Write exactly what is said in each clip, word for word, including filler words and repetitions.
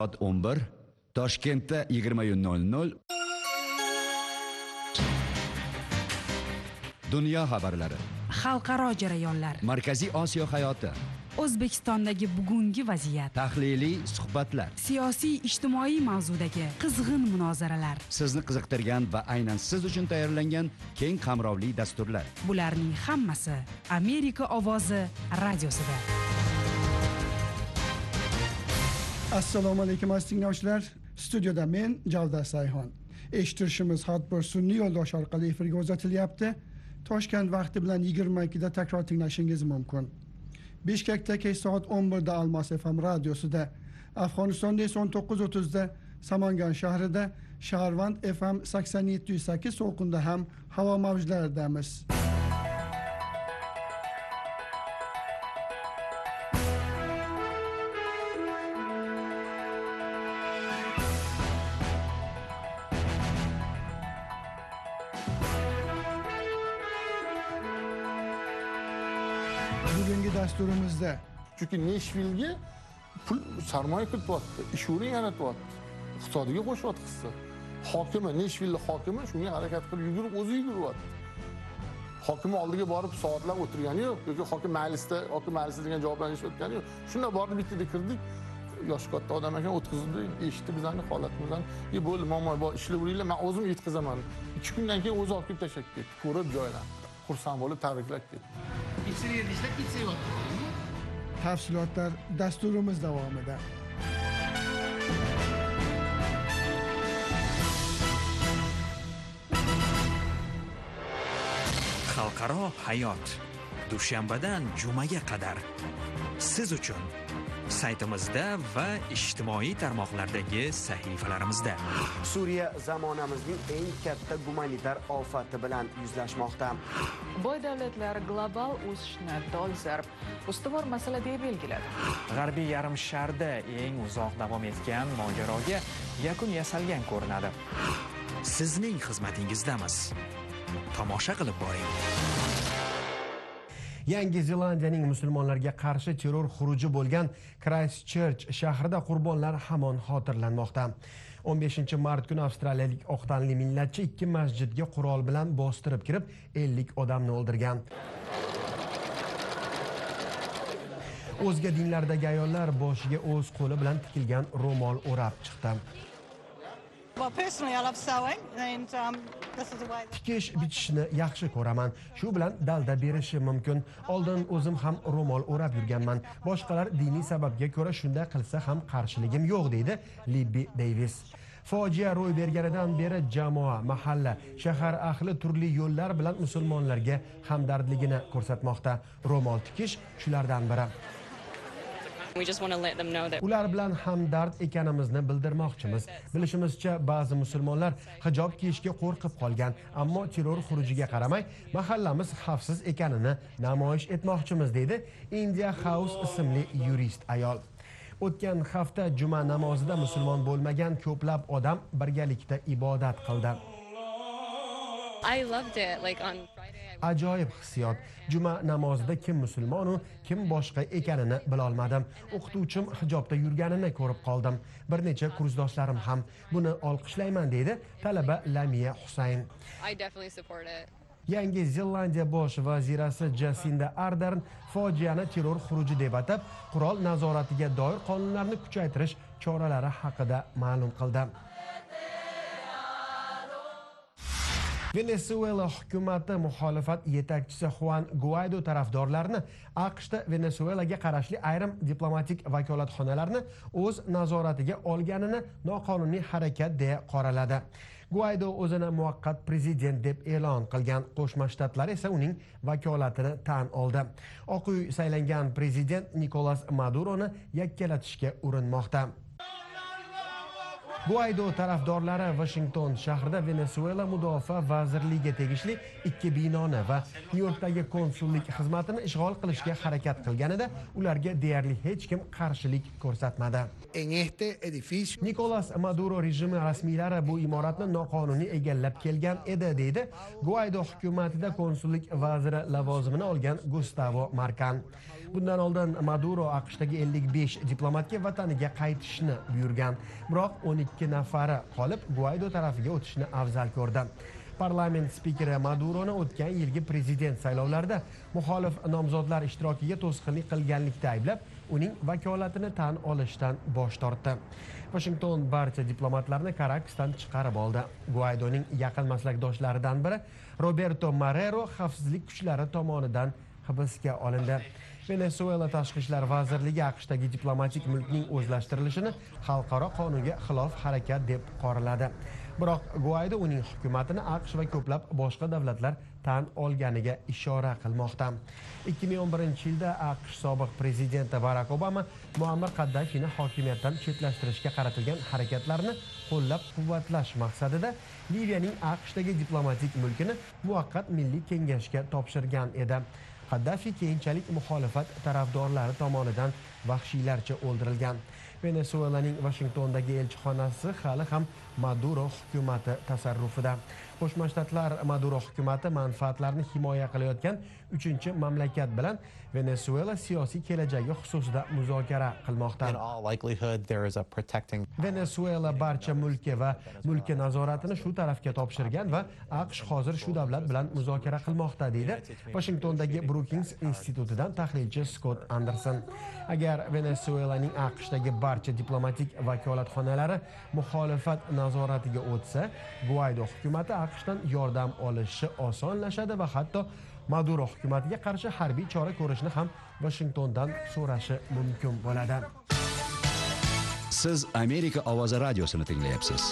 Soat o'n bir, Toshkentda yigirma nol nol. Dunyo xabarlari, xalqaro jarayonlar, Markaziy Osiyo hayoti, O'zbekistondagi bugungi vaziyat, tahliliy suhbatlar, siyosiy ijtimoiy mavzudagi qizg'in munozaralar, sizni qiziqtirgan va aynan siz uchun tayyorlangan keng qamrovli dasturlar. Bularning hammasi Amerika ovozi radiosida. Assalomu alaykum aziz tinglovchilar. Studiyada men Javdar Sayxon. Eshittirishimiz har bir sun'iy yo'ldosh orqali efirga uzatilyapti. Toshkent vaqti bilan yigirma ikkida takror tinglashingiz mumkin. Bishkekda kech soat o'n birda Almos F M radiosida, Afg'onistonda esa o'n to'qqiz o'ttizda Samangan shahrida Shaharvand F M sakson yetti nuqta sakkiz to'lqinda ham havo mavjlaridamiz. Bugungi dasturimizda chunki Neshvilga pul sarmoya kirityapti, ish o'rin yaratyapti, iqtisodiga qo'shyapti hissa. Hokimi, Neshvilli hokimi shunga harakat qilib yugurib, o'zi yuguryapti. Hokim oldiga borib soatlab o'tirgani yo'q, yoki hokim majlisda, hokim majlisda degan javoblanishni o'tgani yo'q. Shunda borib bittada kirdik. Yosh katta odam ekan, o'tkazdi, eshitdi bizning holatimizni. "E bo'ldi, momo bor, ishlayveringlar, men o'zim yetkazaman." ikki kundan keyin o'zi olib kelib tashlab ketdi. Ko'rib joydan. Xursand bo'lib tabriklab ketdi. Pizzeriya deyishlar, pizza yeyapti. Tafsilotlar dasturimiz davomida. Xalqaro hayot dushanbadan jumaga qadar siz uchun saytimizda va ijtimoiy tarmoqlardagi sahifalarimizda. Suriya zamonamizning eng katta gumanitar ofati bilan yuzlashmoqda. Boy davlatlar global o'sishni dolzarb ustuvor masala deb belgiladi. G'arbiy yarim sharda eng uzoq davom etgan mojaroga yakun yasalgan ko'rinadi. Sizning xizmatingizdamiz. Tomosha qilib boring. Yangi Zelandiyaning musulmonlarga qarshi terror xuruji bo'lgan Christchurch shahrida qurbonlar hamon xotirlanmoqda. o'n beshinchi mart kuni avstraliyalik oq tanli millatchi ikki masjidga qurol bilan bostirib kirib, ellik odamni o'ldirgan. O'zga dinlardagi ayollar boshiga o'z qo'li bilan tikilgan ro'mol o'rab chiqdi. Tikish bitishni yaxshi ko'raman. Shu bilan dalda berishi mumkin. Oldin o'zim ham ro'mol o'rab yurganman. Boshqalar diniy sababga ko'ra shunday qilsa ham qarshiligim yo'q, deydi Libby Davis. Fojia ro'y berganidan beri jamoa, mahalla, shahar ahli turli yo'llar bilan musulmonlarga hamdardligini ko'rsatmoqda. Ro'mol tikish shulardan biri. Ular bilan hamdard ekanimizni bildirmoqchimiz. Bilishimizcha, ba'zi musulmonlar hijob kiyishga qo'rqib qolgan, ammo terror xurujiga qaramay mahallamiz xavfsiz ekanini namoyish etmoqchimiz, deydi India House ismli yurist ayol. O'tgan hafta juma namozida musulmon bo'lmagan ko'plab odam birgalikda ibodat qildi. Ajoyib hissiyot. Juma namozida kim musulmon-u, kim boshqa ekanini bila olmadim. O'qituvchim hijobda yurganini ko'rib qoldim. Bir necha kursdoshlarim ham. Buni olqishlayman, deydi talaba Lamiya Husayn. Yangi Zelandiya bosh vazirasi Jasinda Ardern fojiani terror xuruji deb atab, qurol nazoratiga doir qonunlarni kuchaytirish choralari haqida ma'lum qildi. Venezuela hukumati muxolifat yetakchisi Juan Guaido tarafdorlarini AQShda Venezuelaga qarashli ayrim diplomatik vakolatxonalarni o'z nazoratiga olganini noqonuniy harakat deya qoraladi. Guaido o'zini muvaqqat prezident deb e'lon qilgan, Qo'shma Shtatlar esa uning vakolatini tan oldi. Oq uy saylangan prezident Nicolas Maduroni yakkalatishga urinmoqda. Guaido tarafdorlari Washington shahrida Venezuela mudofaa vazirligiga tegishli ikki binoni va Nyu-Yorkdagi konsullik xizmatini ishg'ol qilishga harakat qilganida ularga deyarli hech kim qarshilik ko'rsatmadi. Nicolas Maduro rejimi rasmiylari bu imoratni noqonuniy egallab kelgan edi, deydi Guaido hukumatida konsullik vaziri lavozimini olgan Gustavo Markan. Bundan oldin Maduro AQShdagi ellik besh diplomatga vataniga qaytishni buyurgan, biroq o'n ikki nafari qolib Guaydo tarafiga o'tishni afzal ko'rdi. Parlament spikeri Maduroni o'tgan yilgi prezident saylovlarida muxolif nomzodlar ishtirokiga to'sqinlik qilganlikda ayblab, uning vakolatini tan olishdan bosh tortdi. Washington barcha diplomatlarni Caracasdan chiqarib oldi. Guaydoning yaqin maslakdoshlaridan biri Roberto Marrero xavfsizlik kuchlari tomonidan hibsga olindi. Venezuela tashqi ishlar vazirligi AQShdagi diplomatik mulkning o'zlashtirilishini xalqaro qonunga xilof harakat deb qoraladi. Biroq Guaydo uning hukumatini AQSh va ko'plab boshqa davlatlar tan olganiga ishora qilmoqda. ikki ming o'n birinchi yilda AQSh sobiq prezidenti Barack Obama Muammar Qaddafini hokimiyatdan chetlashtirishga qaratilgan harakatlarni qo'llab-quvvatlash maqsadida Liviyaning AQShdagi diplomatik mulkini muvaqqat milliy kengashga topshirgan edi. Qaddafi keyinchalik muxolifat tarafdorlari tomonidan vahshiylarcha o'ldirilgan. Venezuelaning Washingtondagi elchixonasi hali ham Maduro hukumati tasarrufida. Qo'shma Shtatlar Maduro hukumati manfaatlarini himoya qilayotgan uchinchi mamlakat bilan Venezuela siyosiy kelajagi xususida muzokara qilmoqda. Venezuela barcha mulki va mulki nazoratini shu tarafga topshirgan va AQSh hozir shu davlat bilan muzokara qilmoqda, deydi Washingtondagi Brookings institutidan tahlilchi Scott Anderson. Agar Venezuelaning AQShdagi barcha diplomatik vakolatxonalari muxolifat nazoratiga o'tsa, Guaydo hukumati AQShdan yordam olishi osonlashadi va hatto Maduro hukumatiga qarshi harbiy chora ko'rishni ham Washingtondan so'rashi mumkin bo'ladi. Siz Amerika ovozi radiosini tinglayapsiz.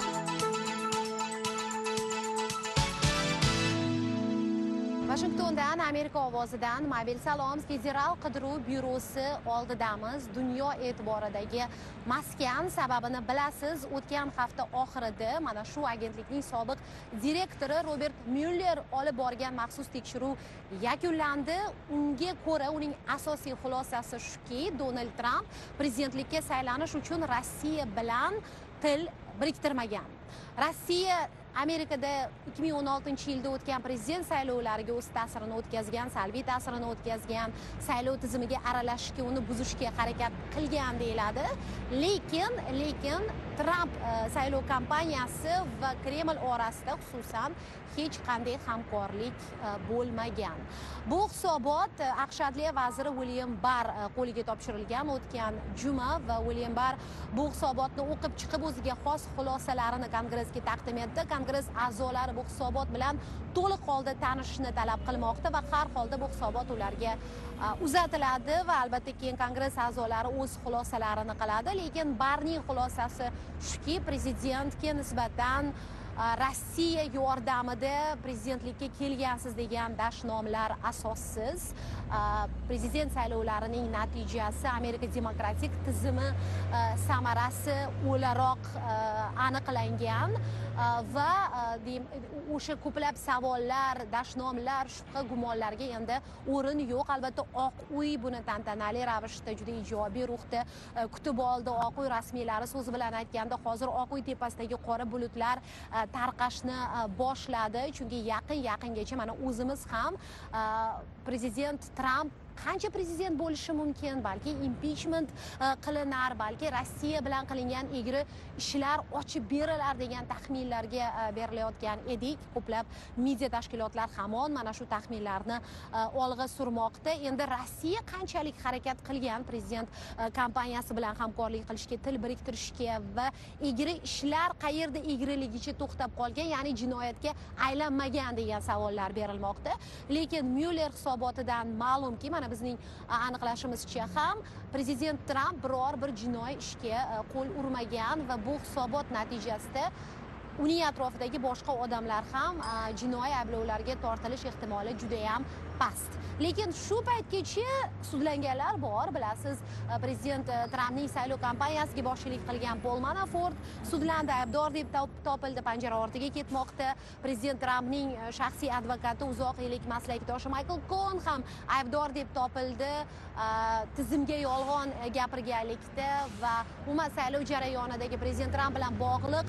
Washingtondan Amerika ovozidan mobil salom federal qidiruv byurosi oldidamiz. Dunyo e'tiboridagi maskan sababini bilasiz. O'tgan hafta oxirida mana shu agentlikning sobiq direktori Robert Mueller olib borgan maxsus tekshiruv yakunlandi. Unga ko'ra uning asosiy xulosasi shuki, Donald Trump prezidentlikka saylanish uchun Rossiya bilan til biriktirmagan. Rossiya Amerikada ikki ming o'n oltinchi yilda o'tgan prezident saylovlariga o'z ta'sirini o'tkazgan, salbiy ta'sirini o'tkazgan, saylov tizimiga aralashishga, uni buzishga harakat qilgan deyiladi. Lekin, lekin Trump saylov kampaniyasi va Kreml orasida xususan hech qanday hamkorlik bo'lmagan. Bu hisobot AQSh Adliya vaziri William Barr qo'liga topshirilgan o'tgan juma va William Barr bu hisobotni o'qib chiqib o'ziga xos xulosalarini Kongressga taqdim etdi. Kongress a'zolari bu hisobot bilan to'liq holda tanishishni talab qilmoqda va har holda bu hisobot ularga uzatiladi va albatta keyin Kongress a'zolari o'z xulosalarini qiladi. Lekin Barrning xulosasi shuki, prezidentga nisbatan Rossiya yordamida prezidentlikka kelgansiz degan dashnomlar asossiz. Prezident saylovlarining natijasi Amerika demokratik tizimi samarasi o'laroq aniqlangan va o'sha ko'plab savollar, dashnomlar, shubha gumonlarga endi o'rin yo'q. Albatta Oq uy buni tantanali ravishda juda ijobiy ruhda kutib oldi. Oq uy rasmiylari so'zi bilan aytganda hozir Oq uy tepasidagi qora bulutlar tarqashni boshladi. Chunki yaqin-yaqingacha mana o'zimiz ham prezident Trump qancha prezident bo'lishi mumkin, balki impeachment qilinar, balki Rossiya bilan qilingan egri ishlar ochib berilar degan taxminlarga berilayotgan edik. Ko'plab media tashkilotlar hamon mana shu taxminlarni olg'a surmoqda. Endi Rossiya qanchalik harakat qilgan prezident kampaniyasi bilan hamkorlik qilishga, til biriktirishga va egri ishlar qayerda egriligicha to'xtab qolgan, ya'ni jinoyatga aylanmagan degan savollar berilmoqda. Lekin Mueller hisobotidan ma'lumki, mana bizning aniqlashimizcha ham prezident Trump biror bir jinoiy ishga qo'l urmagan va bu hisobot natijasida uning atrofidagi boshqa odamlar ham jinoiy ayblovlarga tortilish ehtimoli juda ham past. Lekin shu paytgacha sudlanganlar bor. Bilasiz, prezident Trampning saylov kampaniyasiga boshchilik qilgan Paul Manafort sudlandi, aybdor deb topildi, panjara ortiga ketmoqda. Prezident Trampning shaxsiy advokati, uzoq yillik maslakdoshi Michael Cohen ham aybdor deb topildi, tizimga yolg'on gapirganlikda va umuman saylov jarayonidagi prezident Tramp bilan bog'liq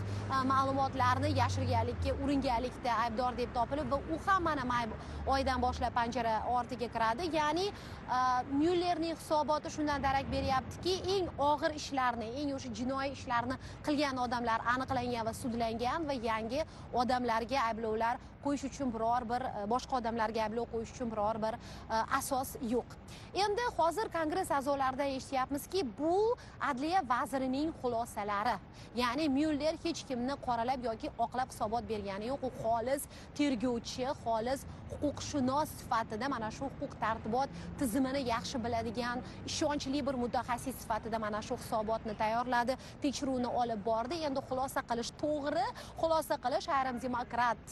ma'lumotlarni yashirganlikka uringanlikda aybdor deb topilib va u ham mana may oyidan boshlab panjara darajada ortiga kiradi. Ya'ni Myullerning hisoboti shundan darak beryaptiki, eng og'ir ishlarni, eng o'sha jinoiy ishlarni qilgan odamlar aniqlangan va sudlangan va yangi odamlarga ayblovlar qo'yish uchun biror bir boshqa odamlarga ayblov qo'yish uchun biror bir asos yo'q. Endi hozir Kongress a'zolaridan eshityapmizki, bu Adliya vazirining xulosalari. Ya'ni Myuller hech kimni qoralab yoki oqlab hisobot bergani yo'q. U xolis tergovchi, xolis huquqshunos sifatida mana shu huquq tartibot tizimini yaxshi biladigan, ishonchli bir mutaxassis sifatida mana shu hisobotni tayyorladi, tekshiruvni olib bordi. Endi xulosa qilish to'g'ri, xulosa qilish ayrim demokrat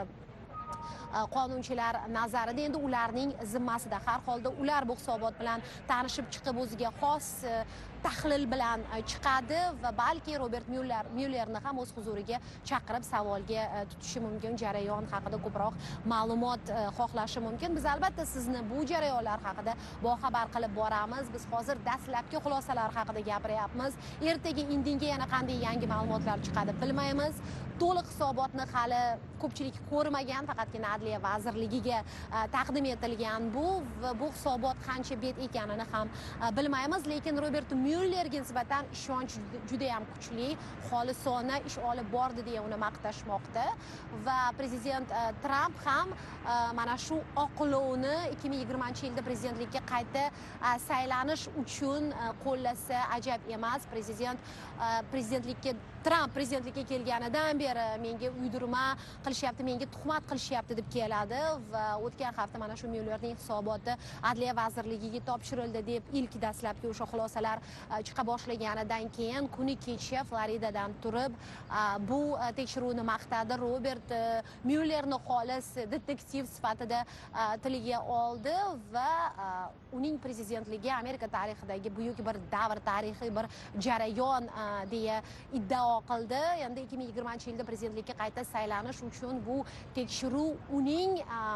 qonunchilar nazarida endi ularning zimmasida. Har holda ular bu hisobot bilan tanishib chiqib o'ziga xos tahlil bilan chiqadi va balki Robert Myuller Myullerni ham o'z huzuriga chaqirib savolga tutishi mumkin, jarayon haqida ko'proq ma'lumot xohlashi mumkin. Biz albatta sizni bu jarayonlar haqida boxabar qilib boramiz. Biz hozir dastlabki xulosalar haqida gapiryapmiz. Ertaga indinga yana qanday yangi ma'lumotlar chiqadi bilmaymiz. To'liq hisobotni hali ko'pchilik ko'rmagan, faqatgina Adliya vazirligiga taqdim etilgan bu va bu hisobot qancha bet ekanini ham bilmaymiz, lekin Robert Myullerga nisbatan ishonch juda ham kuchli, xolisona ish olib bordi deya uni maqtashmoqda va prezident Tramp ham mana shu oqlovni ikki ming yigirmanchi yilda prezidentlikka qayta saylanish uchun qo'llasa ajab emas. Prezident prezidentlikka Tramp prezidentlikka kelganidan beri menga uydirma qilishyapti, menga tuhmat qilishyapti deb keladi va o'tgan hafta mana shu Myullerning hisoboti Adliya vazirligiga topshirildi deb ilk dastlabki o'sha xulosalar chiqa boshlaganidan keyin kuni kecha Floridadan turib bu tekshiruvni maqtadi. Robert Myullerni xolis detektiv sifatida tiliga oldi va uning prezidentligi Amerika tarixidagi buyuk bir davr, tarixiy bir jarayon deya iddao qildi. Endi ikki ming yigirmanchi yilda prezidentlikka qayta saylanish uchun bu tekshiruv uning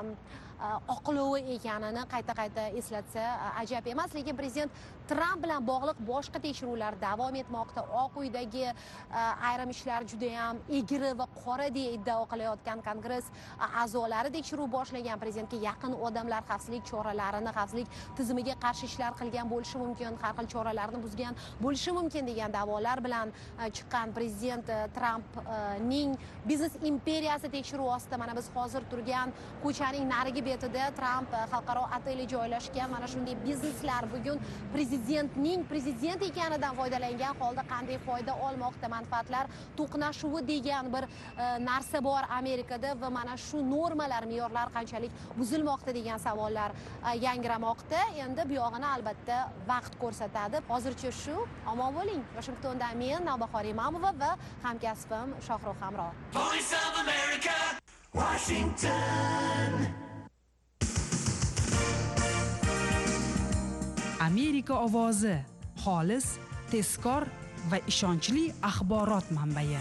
oqlovi ekanini qayta-qayta eslatsa ajab emas, lekin prezident Tramp bilan bog'liq boshqa tekshiruvlar davom etmoqda. Oq uydagi ayrim ishlar juda ham egri va qora deya iddao qilayotgan Kongress a'zolari tekshiruv boshlagan. Prezidentga yaqin odamlar xavfsizlik choralarini, xavfsizlik tizimiga qarshi ishlar qilgan bo'lishi mumkin, har xil choralarni buzgan bo'lishi mumkin degan da'volar bilan chiqqan prezident Trampning biznes imperiyasi tekshiruv ostida. Mana biz hozir turgan ko'chaning narigi betida Tramp xalqaro oteli joylashgan. Mana shunday bizneslar bugun prezidentning prezident ekanidan foydalangan holda qanday foyda olmoqda, manfaatlar to'qnashuvi degan bir narsa bor Amerikada va mana shu normalar, me'yorlar qanchalik buzilmoqda degan savollar yangramoqda. Endi bu yog'ini albatta vaqt ko'rsatadi. Hozircha shu. Omon bo'ling. Washingtondan men Navbahor Imamova va hamkasbim Shohruh Hamro. Voice of America, Washington. Amerika ovozi, xolis, tezkor va ishonchli axborot manbai.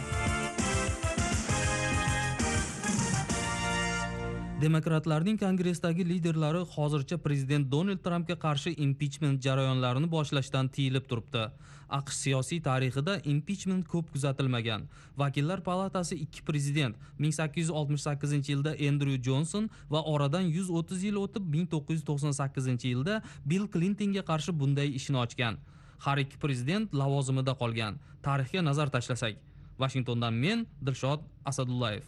Demokratlarning kongressdagi liderlari hozircha prezident Donald Trampga qarshi impichment jarayonlarini boshlashdan tiyilib turibdi. AQSh siyosiy tarixida impichment ko'p kuzatilmagan. Vakillar palatasi ikki prezident ming sakkiz yuz oltmish sakkizinchi yilda Andrew Johnson va oradan yuz o'ttiz yil o'tib ming to'qqiz yuz to'qson sakkizinchi yilda Bill Clintonga qarshi bunday ishni ochgan. Har ikki prezident lavozimida qolgan. Tarixga nazar tashlasak. Washingtondan men Dilshod Asadullayev.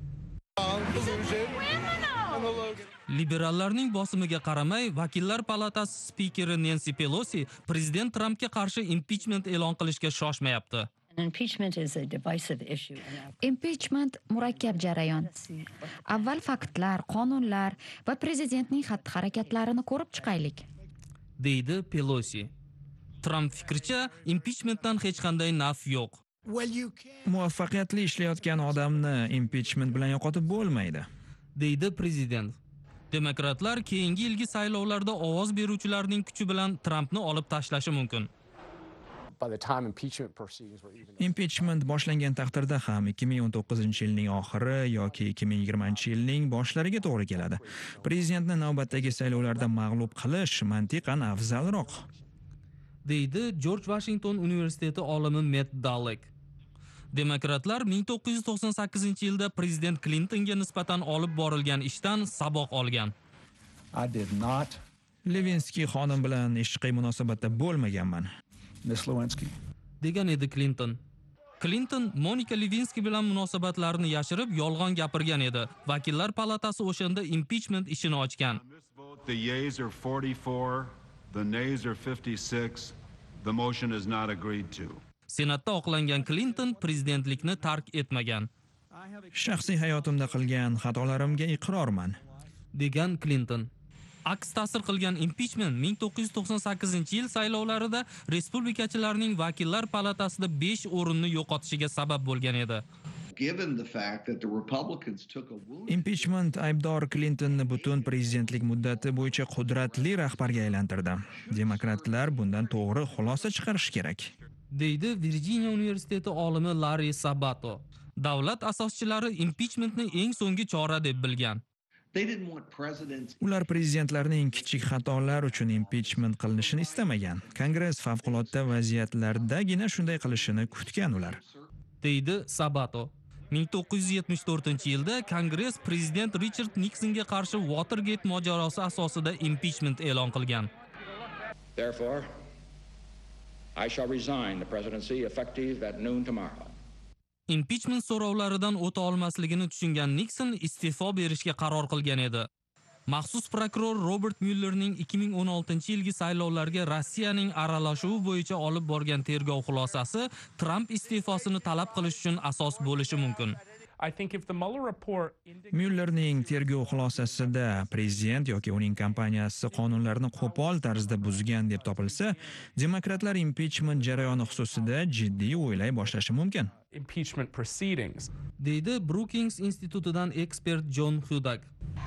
Liberallarning bosimiga qaramay, vakillar palatasi spikeri Nancy Pelosi prezident Trampga qarshi impichment e'lon qilishga shoshmayapti. Impichment murakkab jarayon. Avval faktlar, qonunlar va prezidentning xatti-harakatlarini ko'rib chiqaylik, deydi Pelosi. Tramp fikricha, impichmentdan hech qanday naf yo'q. Muvaffaqiyatli ishlayotgan odamni impichment bilan yo'qotib bo'lmaydi, deydi prezident. Demokratlar keyingi yilgi saylovlarda ovoz beruvchilarning kuchi bilan Trampni olib tashlashi mumkin. Impichment boshlangan taqdirda ham ikki ming o'n to'qqizinchi yilning oxiri yoki ikki ming yigirmanchi yilning boshlariga to'g'ri keladi. Prezidentni navbatdagi saylovlarda mag'lub qilish mantiqan afzalroq, deydi George Washington universiteti olimi Matt Dallek. Demokratlar ming to'qqiz yuz to'qson sakkizinchi yilda prezident Clintonga nisbatan olib borilgan ishdan saboq olgan. I did not. Levinsky xonim bilan ishqiy munosabatda bo'lmaganman. Miss Lewinsky. degan edi Clinton. Clinton Monika Lewinsky bilan munosabatlarini yashirib, yolg'on gapirgan edi. Vakillar palatasi o'shanda impeachment ishini ochgan. The yeas are forty-four, the nays are fifty-six. The motion is not agreed to. Senatda oqlangan Clinton prezidentlikni tark etmagan. Shaxsiy hayotimda qilgan xatolarimga iqrorman, degan Clinton. Aks ta'sir qilgan impeachment ming to'qqiz yuz to'qson sakkizinchi yil saylovlarida respublikachilarning vakillar palatasida besh o'rinni yo'qotishiga sabab bo'lgan edi. Impeachment aybdor Clintonni butun prezidentlik muddati bo'yicha qudratli rahbarga aylantirdi. Demokratlar bundan to'g'ri xulosa chiqarish kerak, deydi Virjiniya universiteti olimi Larry Sabato. Davlat asoschilari impeachmentni eng so'nggi chora deb bilgan. Ular prezidentlarning kichik xatolar uchun impeachment qilinishini istamagan. Kongress favqulodda vaziyatlardagina shunday qilishini kutgan ular, deydi Sabato. ming to'qqiz yuz yetmish to'rtinchi yilda Kongress prezident Richard Nixonga qarshi Watergate mojarosi asosida impeachment e'lon qilgan. Therefore, I shall resign the presidency effective at noon tomorrow. Impeachment so'rovlaridan o'ta olmasligini tushungan Nixon iste'fo berishga qaror qilgan edi. Maxsus prokuror Robert Muellerning ikki ming o'n oltinchi yilgi saylovlarga Rossiyaning aralashuvi bo'yicha olib borgan tergov xulosasi Trump iste'fosini talab qilish uchun asos bo'lishi mumkin. I think if the Mueller report Muellerning tergov xulosasida prezident yoki uning kompaniyasi qonunlarni qo'pol tarzda buzgan deb topilsa, demokratlar impeachment jarayoni xususida jiddiy o'ylay boshlashi mumkin. Impeachment proceedings, deydi Brookings institutidan ekspert John Hudak.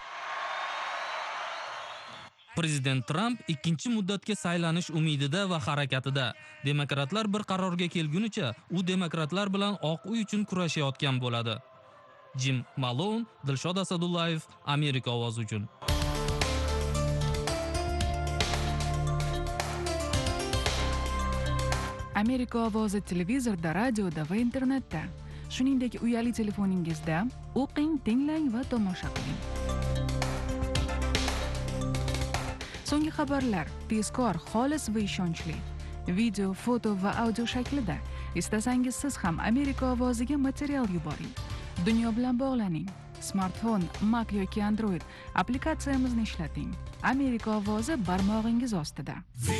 Prezident Trump ikkinchi muddatga saylanish umidida va harakatida. Demokratlar bir qarorga kelgunicha, u demokratlar bilan Oq uy uchun kurashayotgan bo'ladi. Jim Malone, Dilshod Asadullayev, Amerika ovozi uchun. Amerika ovozi televizorda, radioda va internetda, shuningdek uyali telefoningizda o'qing, tinglang va tomosha qiling. So'nggi xabarlar tezkor, xolis va ishonchli. Video, foto va audio shaklida. Istasangiz siz ham Amerika ovoziga material yuboring. Dunyo bilan bog'laning. Smartfon, Mac yoki Android applikatsiyamizni ishlating. Amerika ovozi barmog'ingiz ostida.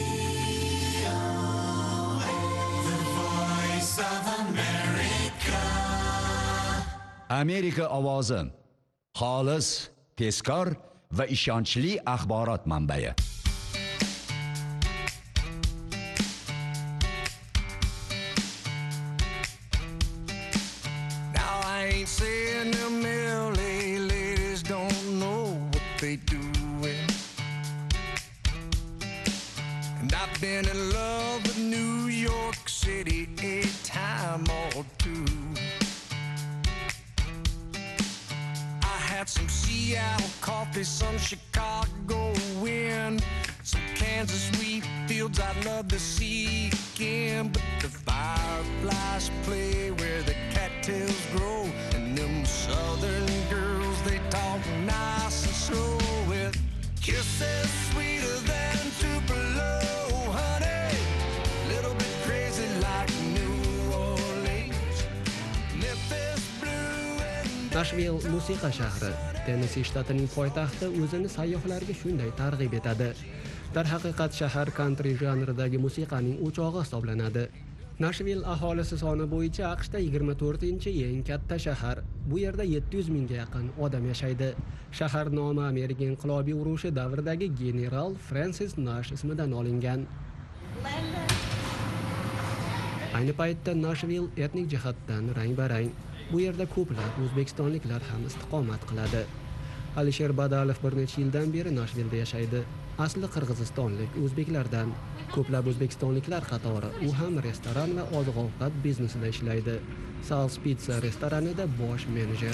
Amerika ovozi. Xolis, tezkor va ishonchli axborot manbai. Now I ain't saying them L A ladies don't know what they doing. And I've been in love with New York City a time or two. Had some Seattle coffee, some Chicago wind, some Kansas wheat fields I'd love to see again. But the fireflies play where the cattails grow, and them southern girls, they talk nice and slow with kisses sweeter than Tupelo, honey. Little bit crazy like New Orleans, Memphis blue and Nashville musiqa shahri, Tennessee shtatining poytaxti o'zini sayyohlarga shunday targ'ib etadi. Darhaqiqat shahar country janridagi musiqaning o'chog'i hisoblanadi. Nashville aholisi soni bo'yicha AQShda yigirma to'rtinchi eng katta shahar. Bu yerda yetti yuz mingga yaqin odam yashaydi. Shahar nomi Amerika inqilobiy urushi davridagi general Francis Nash ismidan olingan. Ayni paytda Nashville etnik jihatdan rang-barang. Bu yerda ko'plab o'zbekistonliklar ham istiqomat qiladi. Alisher Badalov bir necha yildan beri Nashvillda yashaydi. Asli qirg'izistonlik o'zbeklardan. Ko'plab o'zbekistonliklar qatori u ham restoran va oziq-ovqat biznesida ishlaydi. Sal's Pizza restoranida bosh menejer.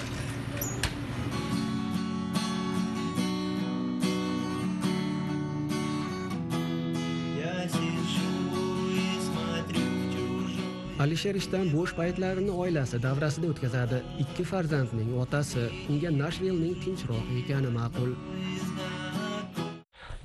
Alisher ishdan bo'sh paytlarini oilasi davrasida o'tkazadi. Ikki farzandning otasi unga Nashvillening tinchroq ekani ma'qul.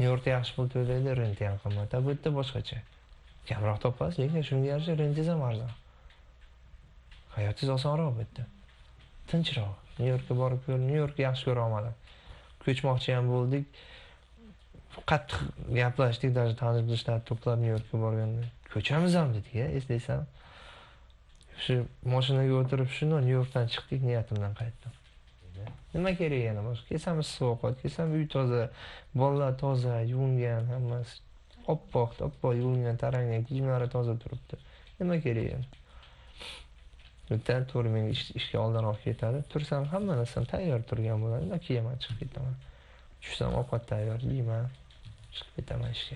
Nyu-Yorkda yaxshi pul to'laydi, renti ham qimmat. Bu yerda boshqacha. Kamroq topasiz, lekin shunga yarasha rentingiz ham arzon. Hayotingiz osonroq bu yerda. Tinchroq. Nyu-Yorkka borib ko'ring, Nyu-Yorkni yaxshi ko'ra olmadim. Ko'chmoqchi ham bo'ldik. Qattiq gaplashdik, даже tanib bilishlar to'plab Nyu-Yorkka borganda. Ko'chamiz ham dedik-a, eslaysan. Shu mashinaga o'tirib shuni Nyu-Yorkdan chiqdik, niyatimdan qaytdim. Nima kerak yana boshqa? Kelsam issiq ovqat, kelsam uy toza, bolalar toza, yuvingan, hammasi oppoq, oppoq yuvingan, tarangan, kiyimlari toza turibdi. Nima kerak yana? O'tdan to'g'ri men ishga oldinroq ketadi. Tursam hamma narsam tayyor turgan bo'ladi. Nima kiyaman, chiqib ketaman. Tushsam ovqat tayyor, yeyman, chiqib ketaman ishga.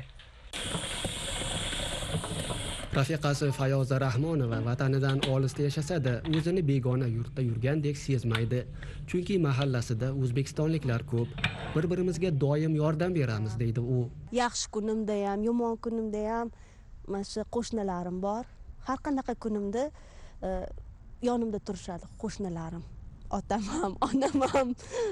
Rafiqasi Fayoza Rahmonova vatanidan olisda yashasa-da, o'zini begona yurtda yurgandek sezmaydi. Chunki mahallasida o'zbekistonliklar ko'p. Bir-birimizga doim yordam beramiz, deydi u. Yaxshi kunimda ham, yomon kunimda ham mana shu qo'shnilarim bor. Har qanaqa kunimda yonimda turishadi qo'shnilarim. Otam ham, onam ham,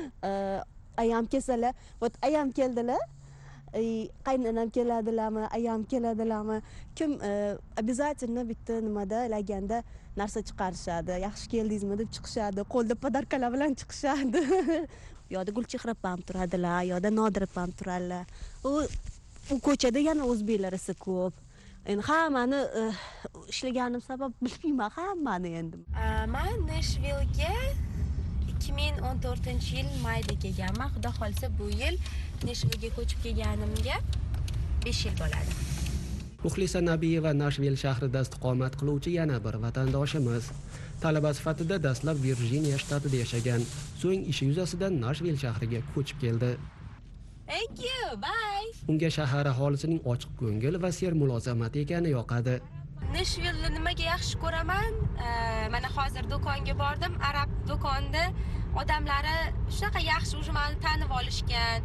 ayam kelsalar, вот ayam keldilar. Qaynonam keladilarmi, ayam keladilarmi, kim обязательно bitta nimada laganda narsa chiqarishadi. Yaxshi keldingizmi deb chiqishadi, qo'lda podarkalar bilan chiqishadi. Yoda Gulchehra ham turadilar, yoda Nodira ham turadilar. U u ko'chada yana o'zbeklarisi ko'p. Endi hammani ishlaganim sabab bilmayman hammani endi. Men Nashvillga ikki ming o'n to'rtinchi yil mayda kelganman. Xudo xolsa bu yil Nashvillga ko'chib kelganimga besh yil bo'ladi. Muxlisa Nabiyeva Nashvill shahrida istiqomat qiluvchi yana bir vatandoshimiz. Talaba sifatida dastlab Virjiniya shtatida yashagan, so'ng ishi yuzasidan Nashvill shahriga ko'chib keldi. Thank you. Bye. Unga shahar aholisining ochiq ko'ngil va sermulozamati ekani yoqadi. Nashvillni nimaga yaxshi ko'raman? Mana hozir do'konga bordim, arab do'konida odamlari shunaqa yaxshi o'sha meni tanib olishgan.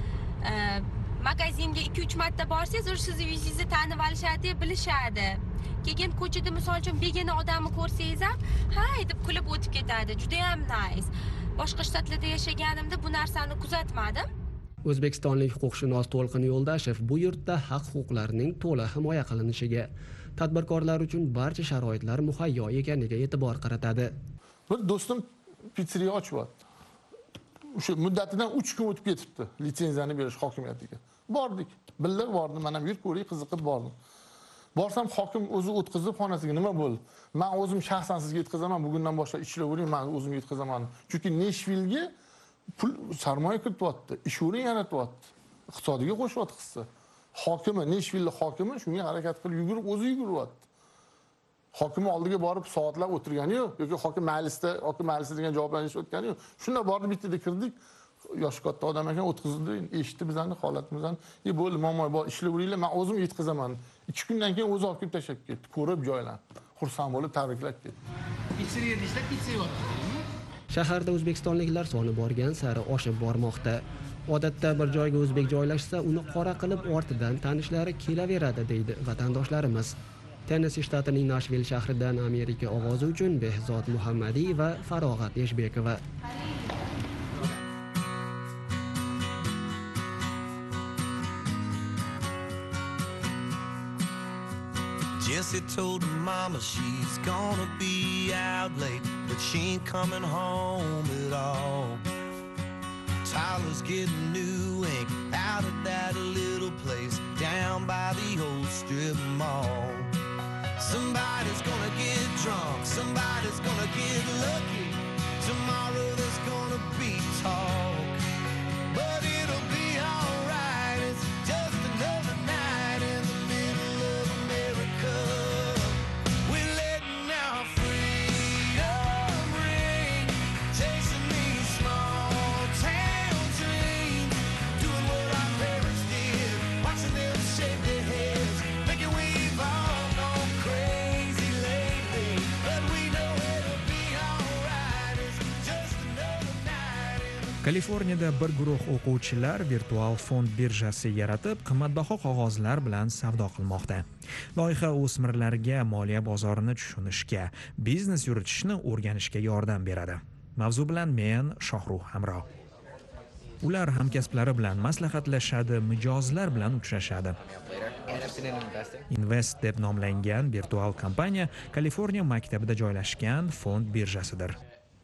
Magazinga ikki uch marta borsangiz, o'sha sizni yuzingizni tanib olishadi, bilishadi. Keyin ko'chada misol uchun begona odamni ko'rsangiz ham, "Hay" deb kulib o'tib ketadi. Juda ham nice. Boshqa shtatlarda yashaganimda bu narsani kuzatmadim. O'zbekistonlik huquqshunos To'lqin Yo'ldashev bu yurtda haq-huquqlarning to'la himoya qilinishiga, tadbirkorlar uchun barcha sharoitlar muhayyo ekaniga e'tibor qaratadi. Bir do'stim pitseriya ochyapti. O'sha muddatidan uch kun o'tib ketibdi litsenziyani berish hokimiyatiga. Bordik, birga bordim, men ham yurt ko'rib qiziqib bordim. Borsam hokim o'zi o'tkazib xonasiga nima bo'ldi? Men o'zim shaxsan sizga yetkazaman, bugundan boshlab ishlayvering, men o'zim yetkazaman. Chunki Nashvillga pul sarmoya kirityapti, ish o'rin yaratyapti, iqtisodiga qo'shyapti hissa. Hokimi, Nashvillning hokimi shunga harakat qilib yugurib, o'zi yuguryapti. Hokim oldiga borib soatlab o'tirgani yo'q, yoki hokim majlisda, hokim majlisda degan javoblarni o'tgani yo'q. Shunda borib bittada kirdik, yosh katta odam ekan, o'tkazdi, eshitdi bizning holatimizni. "E bo'ldi, momoy bor, ishlayveringlar, men o'zim yetkazaman." ikki kundan keyin o'zi olib kelib tashlab ketdi, ko'rib joylan. Xursand bo'lib tabriklab ketdi. Pizzeriya deyishlar, pizza yo'q. Shaharda o'zbekistonliklar soni borgan sari oshib bormoqda. Odatda bir joyga o'zbek joylashsa, uni qora qilib ortidan tanishlari kelaveradi, deydi vatandoshlarimiz. Tennessee shtatining Nashvill shahridan Amerika ovozi uchun Behzod Muhammadiy va Farog'at Eshbekova. Jessie told her mama she's gonna be out late, but she ain't coming home at all. Tyler's getting new ink out of that little place down by the old strip mall. Somebody's gonna get drunk, somebody's gonna get lucky. Tomorrow there's gonna be talk, but it'll be alright. It's just another night in the middle of America. We're letting our freedom ring, chasing these small town dreams, doing what our parents did, watching them shake their heads, thinking we've all gone crazy lately, but we know it'll be alright. It's just another night in the Kaliforniyada bir guruh o'quvchilar virtual fond birjasi yaratib, qimmatbaho qog'ozlar bilan savdo qilmoqda. Loyiha o'smirlarga moliya bozorini tushunishga, biznes yuritishni o'rganishga yordam beradi. Mavzu bilan men Shohruh Hamro. Ular hamkasblari bilan maslahatlashadi, mijozlar bilan uchrashadi. Invest deb nomlangan virtual kompaniya Kaliforniya maktabida joylashgan fond birjasidir.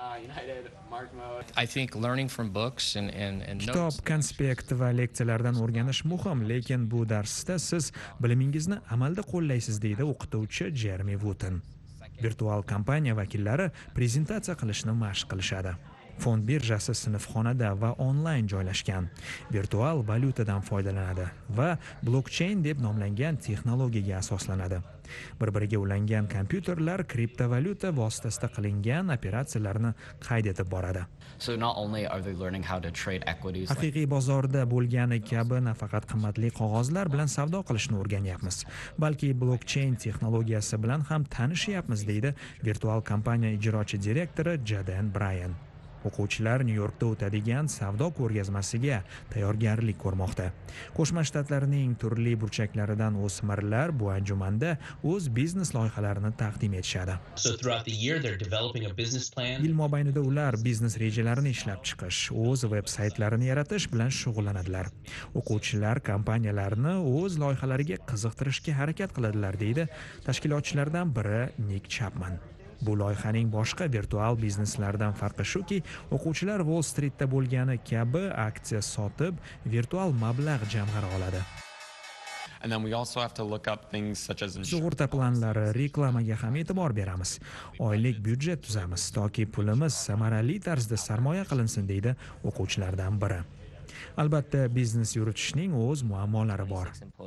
I think learning from books and, and, and Kitob, notes. konspekt va leksiyalardan o'rganish muhim, lekin bu darsda siz bilimingizni amalda qo'llaysiz, deydi o'qituvchi Jeremy Wooten. Virtual kompaniya vakillari prezentatsiya qilishni mashq qilishadi. Fond birjasi sinfxonada va onlayn joylashgan. Virtual valyutadan foydalanadi va blockchain deb nomlangan texnologiyaga asoslanadi. Bir-biriga ulangan kompyuterlar kriptovalyuta vositasida qilingan operatsiyalarni qayd etib boradi. So not only are they learning how to trade equities, Haqiqiy bozorda bo'lgani kabi nafaqat qimmatli qog'ozlar bilan savdo qilishni o'rganyapmiz, balki blockchain texnologiyasi bilan ham tanishyapmiz, deydi virtual kompaniya ijrochi direktori Jaden Bryan. O'quvchilar Nyu-Yorkda o'tadigan savdo ko'rgazmasiga tayyorgarlik ko'rmoqda. Qo'shma Shtatlarning turli burchaklaridan o'smirlar bu anjumanda o'z biznes loyihalarini taqdim etishadi. So throughout the year they're developing a business plan. Yil mobaynida ular biznes rejalarini ishlab chiqish, o'z veb-saytlarini yaratish bilan shug'ullanadilar. O'quvchilar kompaniyalarni o'z loyihalariga qiziqtirishga harakat qiladilar, deydi tashkilotchilardan biri Nick Chapman. Bu loyihaning boshqa virtual bizneslardan farqi shuki, o'quvchilar Wall Streetda bo'lgani kabi aksiya sotib, virtual mablag' jamg'ara oladi. And then we also have to look up things such as Sug'urta planlari, reklamaga ham e'tibor beramiz. Oylik byudjet tuzamiz, toki pulimiz samarali tarzda sarmoya qilinsin, deydi o'quvchilardan biri. Albatta, biznes yuritishning o'z muammolari bor.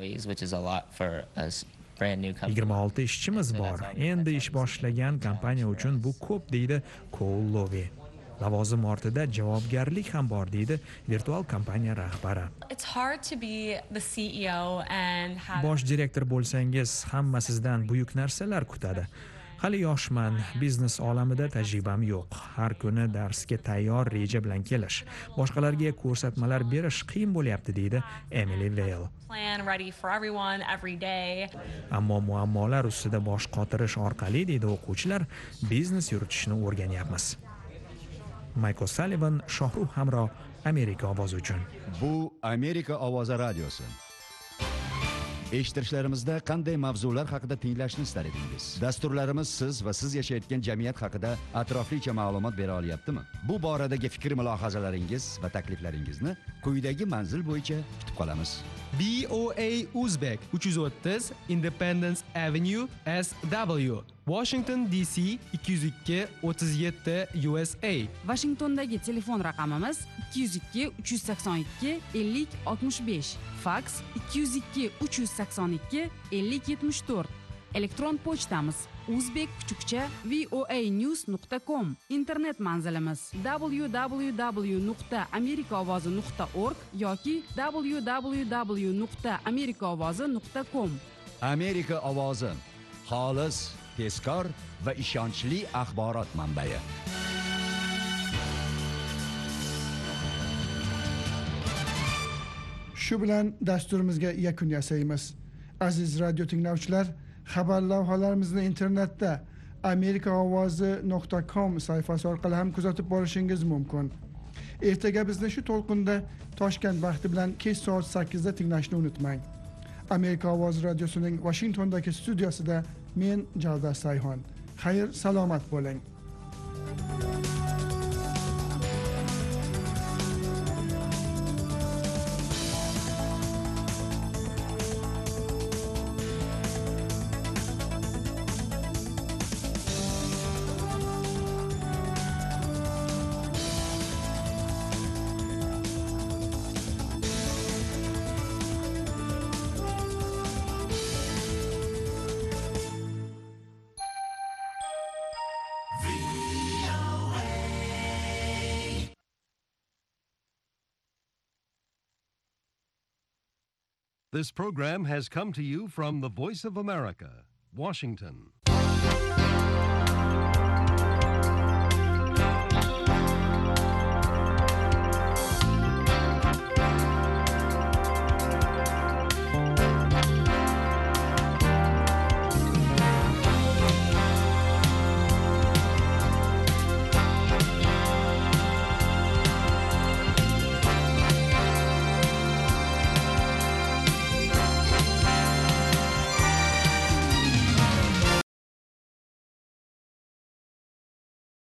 yigirma olti ishchimiz bor. Endi ish boshlagan kompaniya uchun bu ko'p, deydi Cole Lowe. Lavozim ortida javobgarlik ham bor, deydi virtual kompaniya rahbari. It's hard to be the C E O and have Bosh direktor bo'lsangiz, hamma sizdan buyuk narsalar kutadi. Hali yoshman, biznes olamida tajribam yo'q. Har kuni darsga tayyor reja bilan kelish, boshqalarga ko'rsatmalar berish qiyin bo'lyapti, deydi Emily Vale. plan ready for everyone every day. Ammo muammolar ustida bosh qotirish orqali, deydi o'quvchilar, biznes yuritishni o'rganyapmiz. Michael Sullivan, Shohruh Hamro, Amerika ovozi uchun. Bu Amerika ovozi radiosi. Eshittirishlarimizda qanday mavzular haqida tinglashni istar edingiz? Dasturlarimiz siz va siz yashayotgan jamiyat haqida atroflicha ma'lumot bera olyaptimi? Bu boradagi fikr-mulohazalaringiz va takliflaringizni quyidagi manzil bo'yicha kutib qolamiz. V O A Uzbek uch yuz o'ttiz Independence Avenue S W Washington D C ikki yuz ikki o'ttiz yetti U S A. Washingtondagi telefon raqamimiz ikki yuz ikki uch yuz sakson ikki ellik oltmish besh, faks ikki yuz ikki uch yuz sakson ikki ellik yetmish to'rt. Elektron pochtamiz uzbek kuchukcha voanews nuqta com. Internet manzilimiz w w w nuqta amerikaovozi nuqta org yoki w w w nuqta amerikaovozi nuqta com. Amerika ovozi, xolis, tezkor va ishonchli axborot manbai. Shu bilan dasturimizga yakun yasaymiz. Aziz radio tinglovchilar, xabar lavhalarimizni internetda amerikaovozi nuqta com sayfasi orqali ham kuzatib borishingiz mumkin. Ertaga bizni shu to'lqinda Toshkent vaqti bilan kech soat sakkizda tinglashni unutmang. Amerika ovozi radiosining Washingtondagi studiyasida men Javdar Sayhon. Xayr, salomat bo'ling. This program has come to you from the Voice of America, Washington.